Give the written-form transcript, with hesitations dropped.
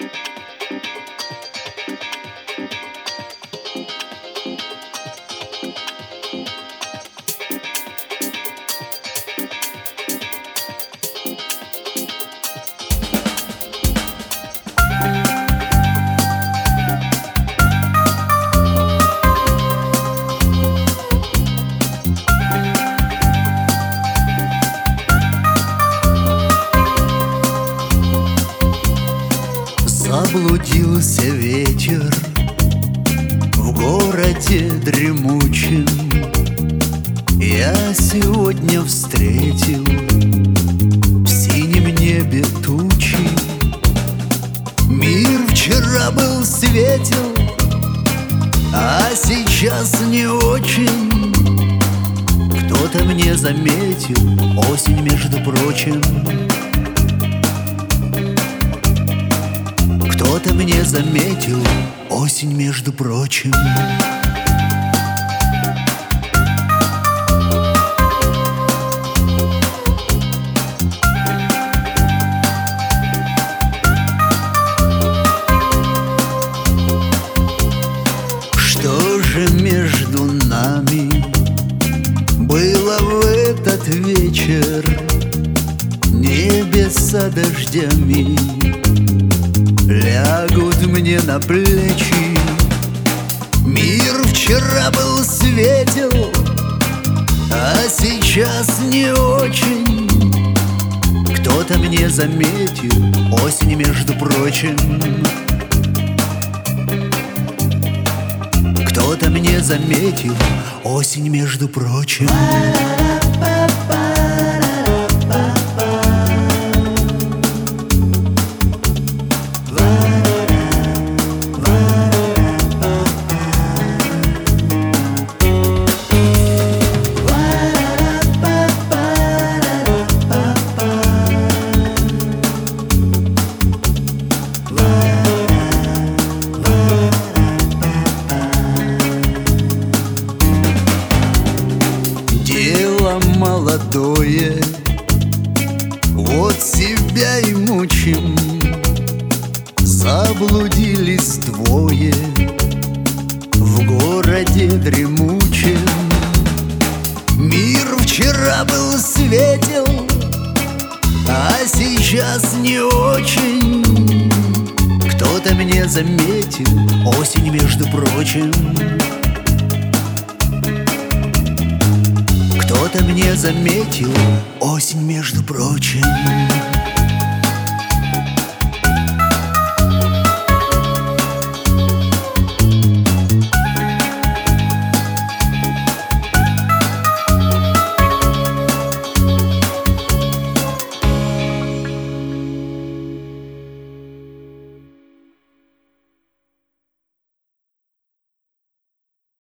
Заблудился ветер в городе дремучем. Я сегодня встретил в синем небе тучи. Мир вчера был светел, а сейчас не очень. Кто-то мне заметил осень, между прочим. Кто-то мне заметил осень, между прочим. Что же между нами было в этот вечер? Небеса дождями лягут мне на плечи. Мир вчера был светел, а сейчас не очень. Кто-то мне заметил осень, между прочим. Кто-то мне заметил осень, между прочим. Дело молодое, вот себя и мучим. Заблудились двое в городе дремучем. Мир вчера был светел, а сейчас не очень. Кто-то мне заметил осень, между прочим. Кто-то мне заметил осень, между прочим.